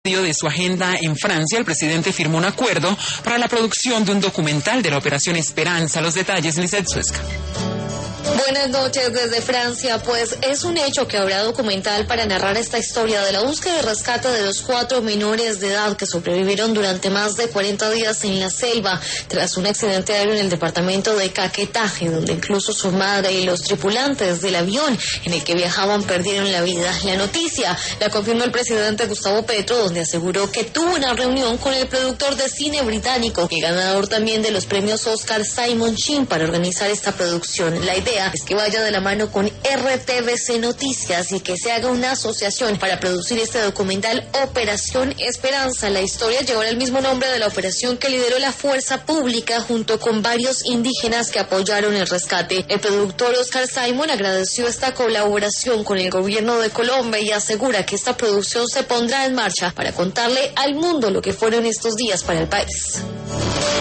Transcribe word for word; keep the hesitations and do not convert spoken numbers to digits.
de su agenda en Francia, el presidente firmó un acuerdo para la producción de un documental de la Operación Esperanza. Los detalles, Lizeth Suezca. Buenas noches desde Francia. Pues es un hecho que habrá documental para narrar esta historia de la búsqueda y rescate de los cuatro menores de edad que sobrevivieron durante más de cuarenta días en la selva tras un accidente aéreo en el departamento de Caquetá, donde incluso su madre y los tripulantes del avión en el que viajaban perdieron la vida. La noticia la confirmó el presidente Gustavo Petro, donde aseguró que tuvo una reunión con el productor de cine británico y ganador también de los premios Oscar, Simon Sheen, para organizar esta producción. La idea es que vaya de la mano con R T V C Noticias y que se haga una asociación para producir este documental Operación Esperanza. La historia llevará el mismo nombre de la operación que lideró la fuerza pública junto con varios indígenas que apoyaron el rescate. El productor Oscar Simon agradeció esta colaboración con el gobierno de Colombia y asegura que esta producción se pondrá en marcha para contarle al mundo lo que fueron estos días para el país.